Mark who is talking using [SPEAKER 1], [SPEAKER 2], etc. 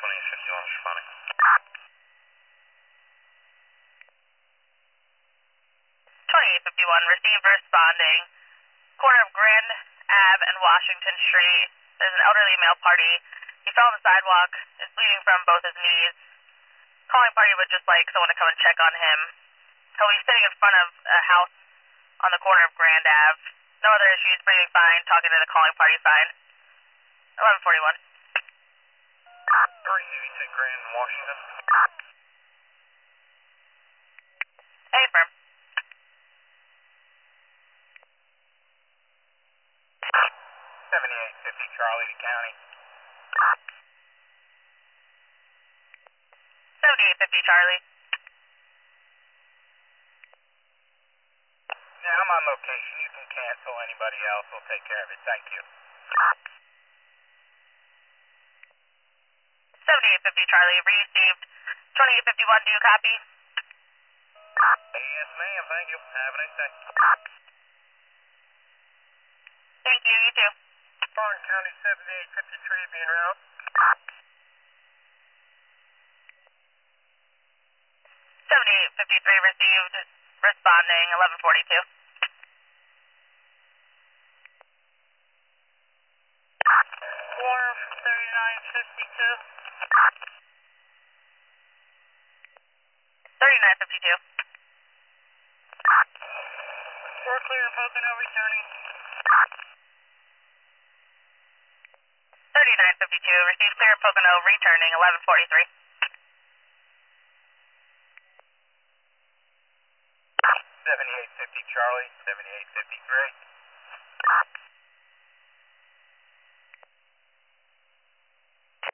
[SPEAKER 1] 2851 responding.
[SPEAKER 2] 2851, received responding. Corner of Grand Ave and Washington Street. There's an elderly male party. He fell on the sidewalk, is bleeding from both his knees. Calling party would just like someone to come and check on him. He'll be sitting in front of a house on the corner of Grand Ave. No other issues, breathing fine, talking to the calling party fine. 1141.
[SPEAKER 1] 382 Grand Washington.
[SPEAKER 2] Hey, firm.
[SPEAKER 1] 7850 Charlie to County.
[SPEAKER 2] 7850 Charlie.
[SPEAKER 1] Yeah, I'm on location. You can cancel. Anybody else will take care of it. Thank you.
[SPEAKER 2] 7850 Charlie, received. 2851, do you copy?
[SPEAKER 1] Yes, ma'am. Thank you. Have a nice day.
[SPEAKER 2] Thank you, you too.
[SPEAKER 1] Barn County 7853 being route.
[SPEAKER 2] 7853 received. Responding, 1142.
[SPEAKER 1] 3952.
[SPEAKER 2] 3952.
[SPEAKER 1] We're clear of Pocono returning.
[SPEAKER 2] 3952, received clear of Pocono, returning, 1143.
[SPEAKER 1] 7850 Charlie, 7853.